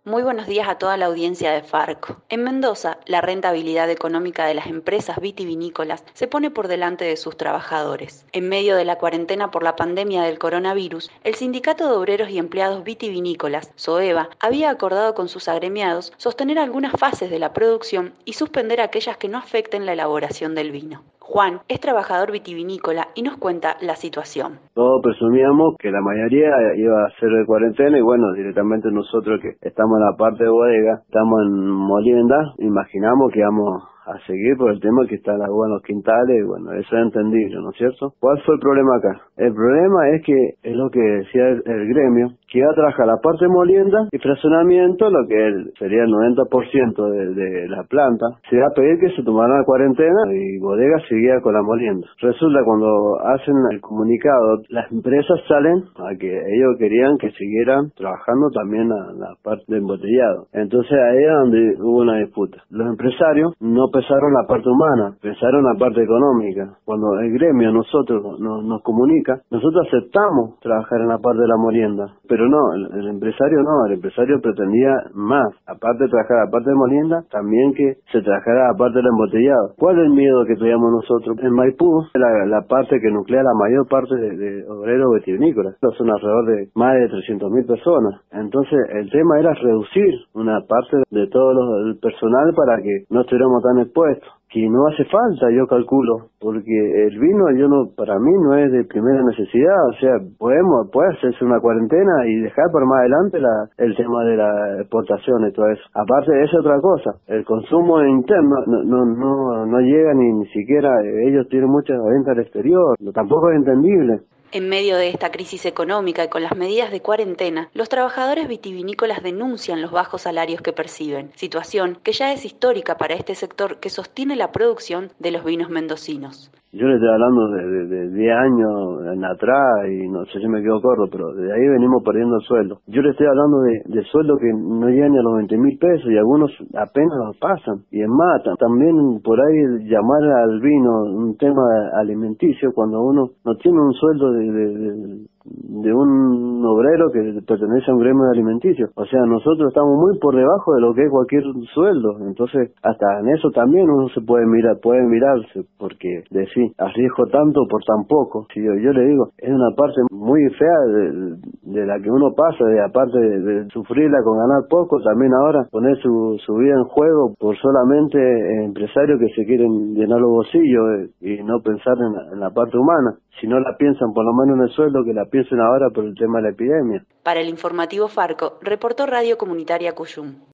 Muy buenos días a toda la audiencia de Farco. En Mendoza, la rentabilidad económica de las empresas vitivinícolas se pone por delante de sus trabajadores. En medio de la cuarentena por la pandemia del coronavirus, el Sindicato de Obreros y Empleados Vitivinícolas, SOEVA, había acordado con sus agremiados sostener algunas fases de la producción y suspender aquellas que no afecten la elaboración del vino. Juan es trabajador vitivinícola y nos cuenta la situación. Todos presumíamos que la mayoría iba a ser de cuarentena y bueno, directamente nosotros que estamos en la parte de bodega, estamos en molienda, imaginamos que íbamos a seguir por el tema que está la uva en los quintales y bueno, eso es entendible, ¿no es cierto? ¿Cuál fue el problema acá? El problema es que, es lo que decía el gremio, que iba a trabajar la parte de molienda y fraccionamiento, lo que sería el 90% de la planta, se iba a pedir que se tomara la cuarentena y bodega seguía con la molienda. Resulta cuando hacen el comunicado, las empresas salen a que ellos querían que siguieran trabajando también la parte de embotellado. Entonces ahí es donde hubo una disputa. Los empresarios no pensaron la parte humana, pensaron la parte económica. Cuando el gremio nos comunica, nosotros aceptamos trabajar en la parte de la molienda, pero no, el empresario no, el empresario pretendía más, aparte de trabajar la parte de molienda, también que se trabajara la parte del embotellado. ¿Cuál es el miedo que teníamos nosotros? En Maipú, la parte que nuclea la mayor parte de obreros vitivinícolas, son alrededor de más de 300.000 personas. Entonces el tema era reducir una parte de todo el personal para que no estuviéramos tan expuestos, que no hace falta, yo calculo, porque el vino para mí no es de primera necesidad, o sea, puede hacerse una cuarentena y dejar para más adelante el tema de la exportación y todo eso. Aparte de eso, otra cosa, el consumo interno no llega ni siquiera, ellos tienen mucha venta al exterior, tampoco es entendible. En medio de esta crisis económica y con las medidas de cuarentena, los trabajadores vitivinícolas denuncian los bajos salarios que perciben, situación que ya es histórica para este sector que sostiene la producción de los vinos mendocinos. Yo le estoy hablando de 10 años en atrás y no sé si me quedo corto, pero de ahí venimos perdiendo el sueldo. Yo le estoy hablando de sueldo que no llegan ni a los 20.000 pesos y algunos apenas los pasan. Y es más, también por ahí llamar al vino un tema alimenticio cuando uno no tiene un sueldo de un obrero que pertenece a un gremio alimenticio. O sea, nosotros estamos muy por debajo de lo que es cualquier sueldo. Entonces, hasta en eso también uno puede mirarse, porque decir, arriesgo tanto por tan poco. Si yo le digo, es una parte muy fea de la que uno pasa, aparte de sufrirla con ganar poco, también ahora poner su vida en juego por solamente empresarios que se quieren llenar los bolsillos y no pensar en la parte humana. Si no la piensan por lo menos en el sueldo, que la piensen ahora por el tema de la epidemia. Para el informativo Farco, reportó Radio Comunitaria Cuyum.